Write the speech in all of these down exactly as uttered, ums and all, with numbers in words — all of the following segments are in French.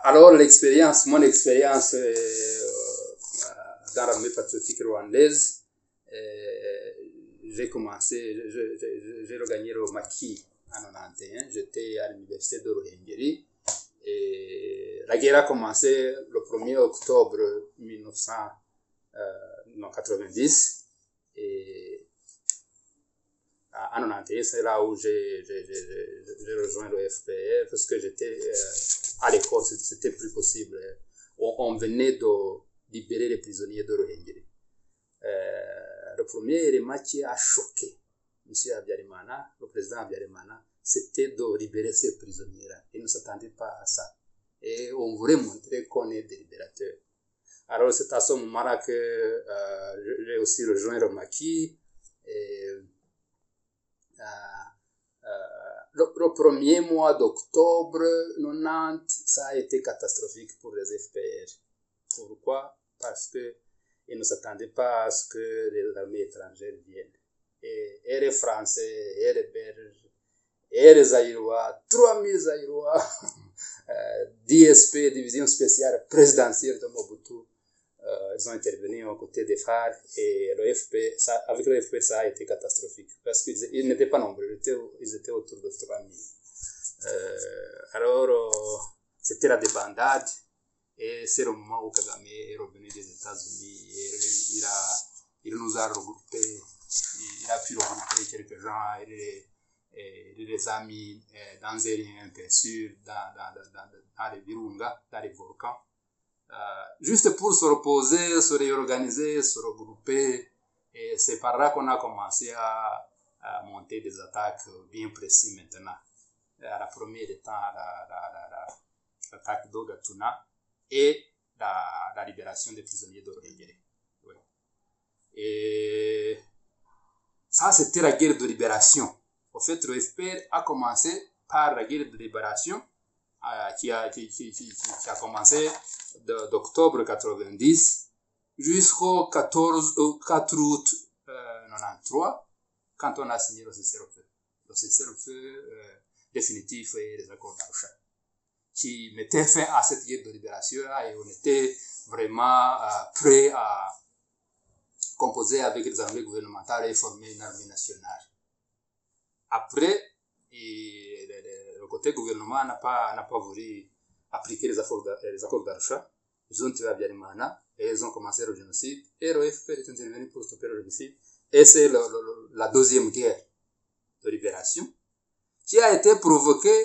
alors l'expérience, mon expérience euh, dans l'armée patriotique rwandaise, euh, j'ai commencé, je, je, j'ai regagné le maquis en quatre-vingt-onze, j'étais à l'université de Ruhengeri, et la guerre a commencé le premier octobre mille neuf cent quatre-vingt-dix, et en quatre-vingt-onze, c'est là où j'ai, j'ai, j'ai, j'ai rejoint le F P R, parce que j'étais euh, à l'école, c'était plus possible. On, on venait de libérer les prisonniers de Ruhengeri. Euh, le premier élément qui a choqué M. Habyarimana, le président Habyarimana, c'était de libérer ces prisonniers-là. Il ne s'attendait pas à ça. Et on voulait montrer qu'on est des libérateurs. Alors c'est à ce moment-là que euh, j'ai aussi rejoint le maquis. Et, euh, euh, le, le premier mois d'octobre quatre-vingt-dix, ça a été catastrophique pour les F P R. Pourquoi? Parce que ils ne s'attendaient pas à ce que les armées étrangères viennent. Et, et les Français, et les Belges, et les Zaïrois, trois mille Zaïrois, euh, D S P, division spéciale présidentielle de Mobutu, euh, ils ont intervenu aux côtés des F A R, et le F P, ça, avec le F P, ça a été catastrophique, parce qu'ils ils n'étaient pas nombreux, ils étaient, ils étaient autour de trois mille. Euh, alors, euh, c'était la débandade, et c'est le moment où Kagame est revenu des États-Unis, et il, a, il nous a regroupés, il a pu regrouper quelques gens, et les, et les a mis dans un rien bien sûr, dans, dans, dans, dans les Virunga, dans les volcans, euh, juste pour se reposer, se réorganiser, se regrouper, et c'est par là qu'on a commencé à, à monter des attaques bien précises maintenant. À la première étant la, la, la, la, l'attaque d'Ogatuna et la, la libération des prisonniers de Ruhengeri. Oui. Et ça, c'était la guerre de libération. En fait, le F P R a commencé par la guerre de libération euh, qui, a, qui, qui, qui, qui a commencé de, d'octobre quatre-vingt-dix jusqu'au quatorze, quatre août euh, quatre-vingt-treize, quand on a signé le cessez-le-feu. Le cessez-le-feu euh, définitif et les accords d'Arusha, qui mettait fin à cette guerre de libération-là, et on était vraiment euh, prêt à composer avec les armées gouvernementales et former une armée nationale. Après, et le, le, le côté gouvernement n'a pas, n'a pas voulu appliquer les accords, les accords d'Arusha. Ils ont tué Habyarimana et ils ont commencé le génocide, et le F P R est intervenu pour stopper le génocide, et c'est le, le, la deuxième guerre de libération qui a été provoquée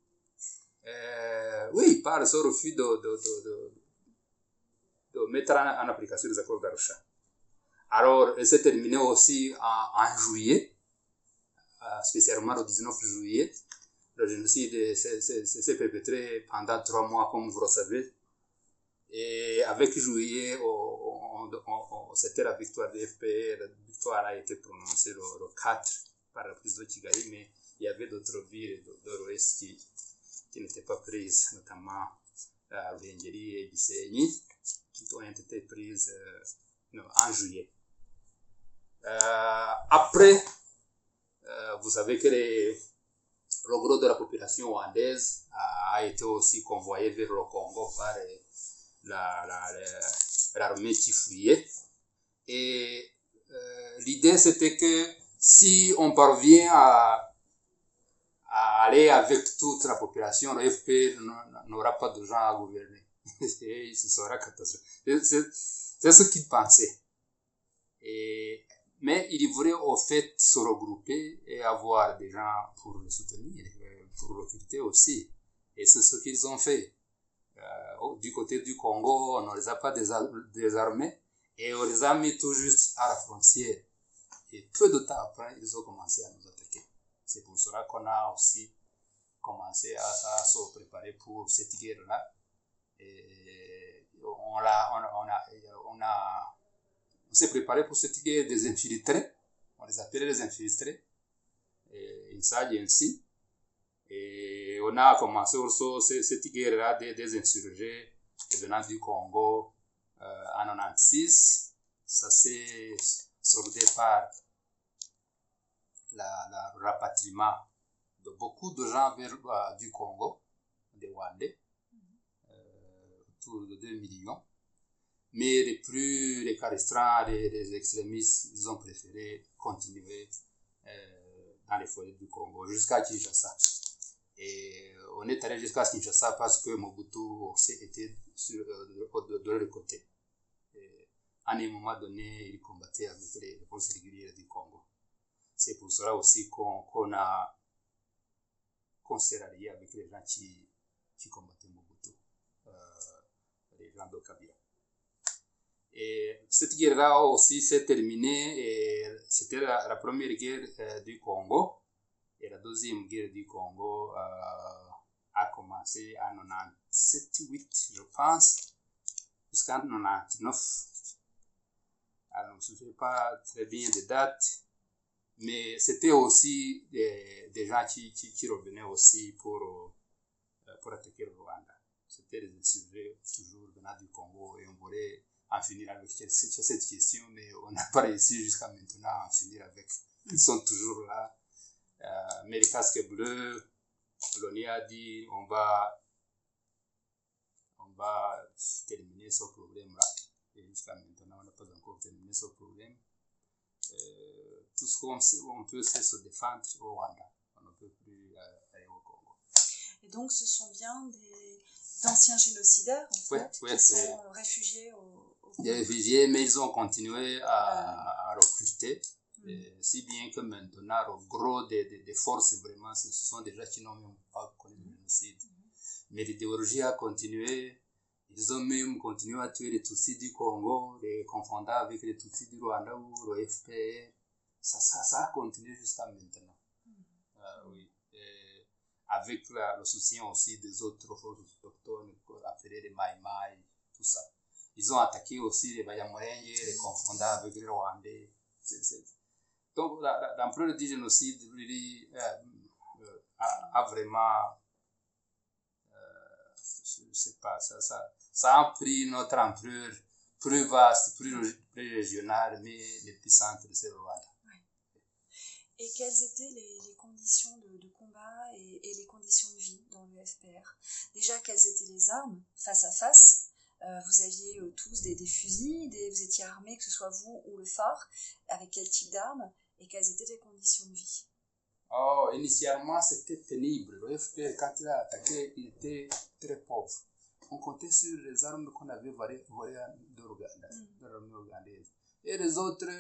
Euh, oui, par ce refus de, de, de, de, de mettre en, en application les accords d'Arusha. Alors, elle s'est terminée aussi en, en juillet, euh, spécialement le dix-neuf juillet. Le génocide s'est perpétré pendant trois mois, comme vous le savez. Et avec juillet, on, on, on, c'était la victoire des F P R. La victoire a été prononcée le, le quatre par la prise de Kigali, mais il y avait d'autres villes de, de l'Ouest qui qui n'étaient pas prises, notamment euh, Ruhengeri et Gisenyi, qui ont été prises euh, non, en juillet. Euh, après, euh, vous savez que les, le gros de la population rwandaise a, a été aussi convoyé vers le Congo par euh, la, la, la, l'armée qui fuyait. Et euh, l'idée, c'était que si on parvient à à aller avec toute la population, le F P n'aura pas de gens à gouverner. Et ce sera catastrophique. C'est, c'est ce qu'il pensait. Et, mais il voulait au fait se regrouper et avoir des gens pour le soutenir, pour le recruter aussi. Et c'est ce qu'ils ont fait. Euh, du côté du Congo, on ne les a pas désarmés et on les a mis tout juste à la frontière. Et peu de temps après, ils ont commencé à nous attaquer. C'est pour cela qu'on a aussi commencé à, à se préparer pour cette guerre-là. Et on, l'a, on, on, a, on, a, on s'est préparé pour cette guerre des infiltrés. On les appelait les infiltrés. Insurgency. Et on a commencé aussi cette guerre-là des, des insurgés venant du Congo euh, en quatre-vingt-seize. Ça s'est soldé par La, la, le rapatriement de beaucoup de gens vers, euh, du Congo, des Rwandais, euh, autour de deux millions. Mais les plus récalcitrants, les, les extrémistes, ils ont préféré continuer euh, dans les forêts du Congo jusqu'à Kinshasa. Et on est allé jusqu'à Kinshasa parce que Mobutu aussi était sur, euh, de, de, de l'autre côté. Et à un moment donné, il combattait avec les forces régulières du Congo. C'est pour cela aussi qu'on, qu'on a qu'on s'est rallié avec les gens qui, qui combattaient Mobutu, euh, les gens de Kabila. Et cette guerre-là aussi s'est terminée, et c'était la, la première guerre euh, du Congo, et la deuxième guerre du Congo euh, a commencé en quatre-vingt-dix-sept huit, je pense, jusqu'en quatre-vingt-dix-neuf. Alors, je ne me souviens pas très bien des dates, mais c'était aussi des, des gens qui, qui, qui revenaient aussi pour, pour attaquer le Rwanda. C'était des insurgés toujours venant du Congo, et on voulait en finir avec cette question, mais on n'a pas réussi jusqu'à maintenant à en finir avec. Ils sont toujours là. Euh, mais les casques bleus, l'O N U a dit on va, on va terminer ce problème-là. Et jusqu'à maintenant, on n'a pas encore terminé ce problème. Euh, tout ce qu'on sait, on peut, c'est se défendre au Rwanda. On ne peut plus euh, aller au Congo. Et donc, ce sont bien des d'anciens génocidaires, en fait, ouais, ouais, qui c'est... sont réfugiés au, au Congo. Des réfugiés, mais ils ont continué à, à recruter. Mm. Et si bien que maintenant, le gros des, des, des forces, vraiment, ce sont des gens qui n'ont même pas connu le génocide. Mm. Mais l'idéologie a continué. Ils ont même continué à tuer les Tutsis du Congo, les confondant avec les Tutsis du Rwanda ou le F P R. Ça, ça, ça a continué jusqu'à maintenant. Mm. Euh, oui. Et avec la, le soutien aussi des autres forces autochtones, appelées les Mai Mai, tout ça. Ils ont attaqué aussi les Banyamulenge, les confondant avec les Rwandais. C'est, c'est... Donc, l'ampleur du génocide really, euh, euh, a, a vraiment, euh, je ne sais pas, ça, ça, ça a pris notre ampleur plus vaste, plus, plus régionale, mais l'épicentre, c'est le Rwanda. Et quelles étaient les, les conditions de, de combat et, et les conditions de vie dans le F P R? Déjà, quelles étaient les armes face à face? Euh, vous aviez euh, tous des, des fusils, des, vous étiez armés, que ce soit vous ou le phare, avec quel type d'armes, et quelles étaient les conditions de vie? Oh, initialement, c'était pénible. Le F P R, quand il a attaqué, il était très pauvre. On comptait sur les armes qu'on avait volées de l'Ouganda, mm. de l'armée ougandaise. Et les autres,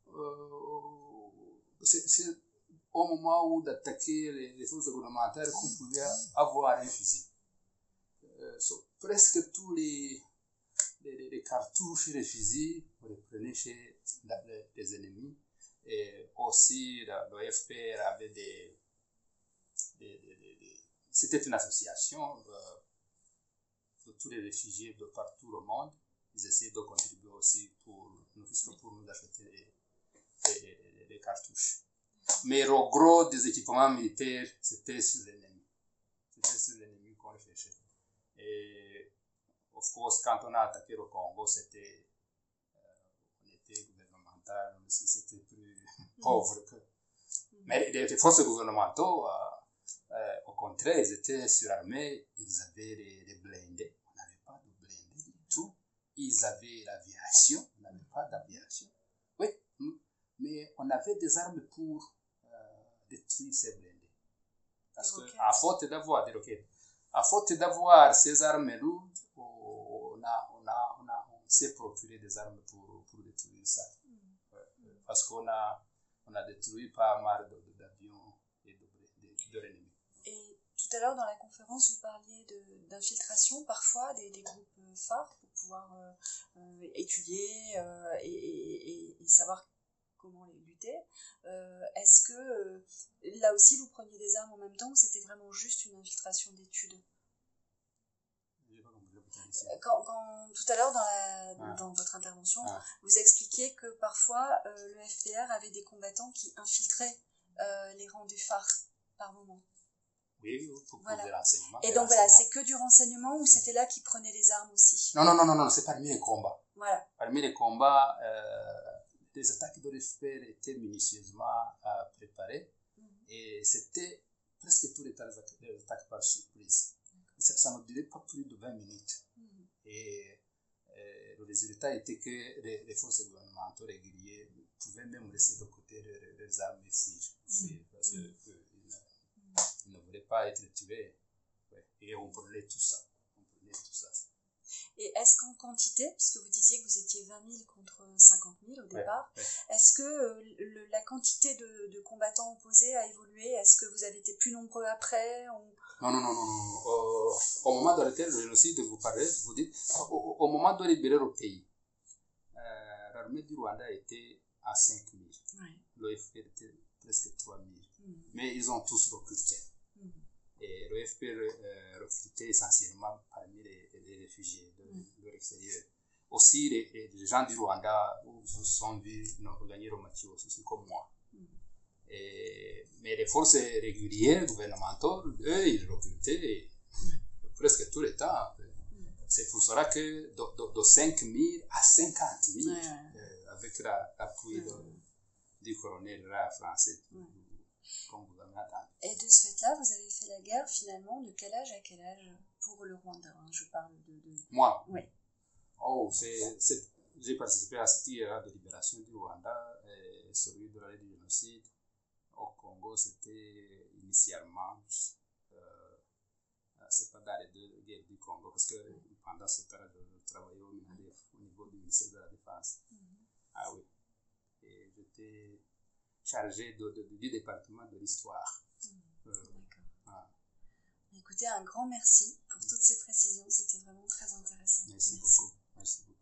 euh, c'est, c'est au moment où d'attaquer les, les forces gouvernementales qu'on pouvait avoir un fusil. Euh, so, presque tous les Les, les cartouches, les fusils, on les prenait chez les, les ennemis. Et aussi, le, le F P R avait des... des, des, des, des c'était une association euh, de tous les réfugiés de partout le monde. Ils essayaient de contribuer aussi pour nous, pour nous acheter les, les, les, les cartouches. Mais le gros des équipements militaires, c'était sur l'ennemi. C'était sur l'ennemi qu'on le cherchait. Et of course, quand on a attaqué le Congo, c'était, euh, on était gouvernemental, mais c'était plus mmh. pauvre que. Mmh. Mais les, les forces gouvernementaux, euh, euh, au contraire, ils étaient surarmés, ils avaient les, les blindés. On n'avait pas de blindés du tout. Ils avaient l'aviation, on n'avait pas d'aviation. Oui, mais on avait des armes pour euh, détruire ces blindés. Parce qu'à faute d'avoir des roquettes, à faute d'avoir ces armes lourdes, on a, on a, on a, on s'est procuré des armes pour, pour détruire ça. Mm. Ouais, parce qu'on a, on a détruit pas mal d'avions et de, de, de l'ennemi. Et tout à l'heure, dans la conférence, vous parliez de, d'infiltration, parfois, des, des groupes phares pour pouvoir euh, euh, étudier euh, et, et, et savoir comment les lutter. Euh, est-ce que euh, là aussi vous preniez des armes en même temps ou c'était vraiment juste une infiltration d'études? Quand, quand, tout à l'heure dans, la, ah. dans votre intervention, ah. vous expliquiez que parfois euh, le F P R avait des combattants qui infiltraient euh, les rangs du phare par moment. Oui, pour, voilà. pour des renseignements. Et donc voilà, c'est que du renseignement ou c'était là qu'ils prenaient les armes aussi? Non, non, non, non, non, c'est parmi les combats. Voilà. Parmi les combats, euh, les attaques de l'F P R étaient minutieusement euh, préparées mm-hmm. et c'était presque tous les attaques par surprise. Ça, ça ne durait pas plus de vingt minutes. Mm-hmm. Et, et le résultat était que les, les forces gouvernementales régulières pouvaient même laisser de côté leurs, leurs armes et fuir, fuir parce qu'ils ne, ne voulaient pas être tués. Ouais. Et on prenait tout ça. On prenait tout ça. Et est-ce qu'en quantité, puisque vous disiez que vous étiez vingt mille contre cinquante mille au départ, ouais, ouais. est-ce que euh, le, la quantité de, de combattants opposés a évolué? Est-ce que vous avez été plus nombreux après? On... Non, non, non, non. non. Euh, au moment d'arrêter le génocide, vous parlez, vous dites, au, au moment de libérer le pays, euh, l'armée du Rwanda était à cinq mille. Ouais. L'O F P était presque trois mille. Mm. Mais ils ont tous recruté. Mm. Et l'O F P euh, recrutait essentiellement parmi les, les réfugiés de, mm. de l'extérieur. Aussi, les, les gens du Rwanda se sont vus gagner le match aussi, comme moi. Mm. Et, mais les forces régulières, gouvernementales, eux, ils recrutaient mm. presque tout le temps. Mm. C'est pour cela que de, de, de cinq mille à cinquante mille, mm. euh, avec l'appui la, mm. du colonel là, français, mm. comme vous avez entendu. Et de ce fait-là, vous avez fait la guerre finalement de quel âge à quel âge pour le Rwanda, hein, je parle de... de... Moi oui. Oh, c'est, c'est, j'ai participé à cette guerre de libération du Rwanda, et celui de l'arrêt du génocide. Au Congo, c'était initialement, euh, c'est pas dans les deux guerres du Congo, parce que pendant ce temps, je travaillais au, au niveau du ministère de la Défense. Mm-hmm. Ah oui. Et j'étais chargé de, de, du département de l'histoire. Mmh. Euh, D'accord. Ah. Écoutez, un grand merci pour toutes ces précisions, c'était vraiment très intéressant. Merci, merci. Beaucoup. Merci beaucoup.